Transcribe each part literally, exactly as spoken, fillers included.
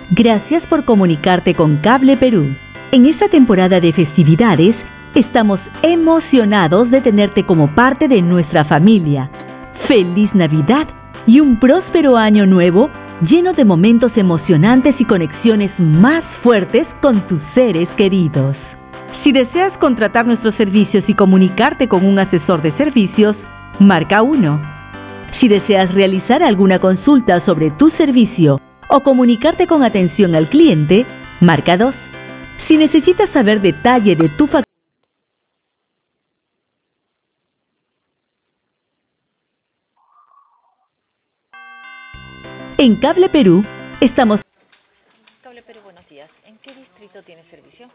Gracias por comunicarte con Cable Perú. En esta temporada de festividades, estamos emocionados de tenerte como parte de nuestra familia. ¡Feliz Navidad y un próspero año nuevo lleno de momentos emocionantes y conexiones más fuertes con tus seres queridos! Si deseas contratar nuestros servicios y comunicarte con un asesor de servicios, marca uno. Si deseas realizar alguna consulta sobre tu servicio o comunicarte con atención al cliente, marca dos. Si necesitas saber detalle de tu factura, en Cable Perú estamos... Cable Perú, buenos días. ¿En qué distrito tiene servicio?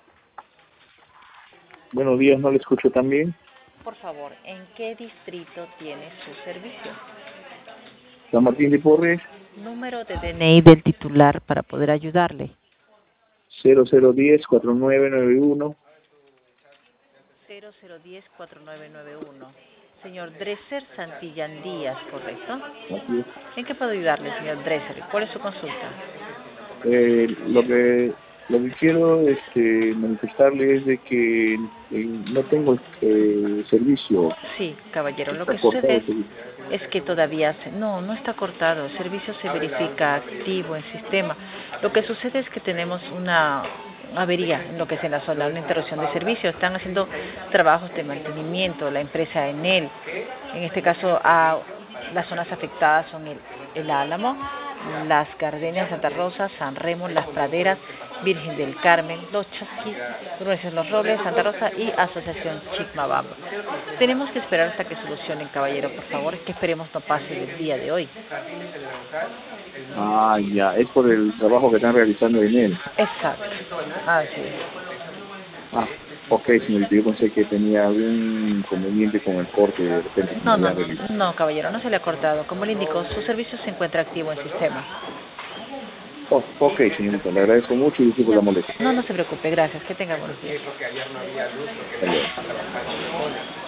Buenos días, no le escucho tan bien. Por favor, ¿en qué distrito tiene su servicio? San Martín de Porres, Número de D N I del titular para poder ayudarle. cero cero uno cero cuatro nueve nueve uno. cero cero uno cero cuatro nueve nueve uno. Señor Dresser Santillán Díaz, ¿correcto? Así es. ¿En qué puedo ayudarle, señor Dresser? ¿Cuál es su consulta? Eh, lo que lo que quiero este, manifestarle es de que eh, no tengo eh, servicio. Sí, caballero, lo Está que cortado sucede el es, servicio. es que todavía... Se, no, no está cortado. El servicio se verifica activo en sistema. Lo que sucede es que tenemos una avería en lo que es en la zona, una interrupción de servicio. Están haciendo trabajos de mantenimiento, la empresa Enel. En este caso, a, las zonas afectadas son el, el Álamo, las Gardenias, Santa Rosa, San Remo, Las Praderas, Virgen del Carmen, Los Chasquis, Urbanización Los Robles, Santa Rosa y Asociación Chicmabamba. Tenemos que esperar hasta que solucionen, caballero, por favor, que esperemos no pase el día de hoy. Ah, ya, es por el trabajo que están realizando en él. Exacto, así es. Ah, ok, señorita, yo pensé que tenía algún inconveniente con el corte de repente. No, no, no, caballero, no se le ha cortado. Como le indicó, su servicio se encuentra activo en sistema. Oh, ok, señorita, le agradezco mucho y disculpo la molestia. No, no se preocupe, gracias. Que tenga buenos días. Hasta luego.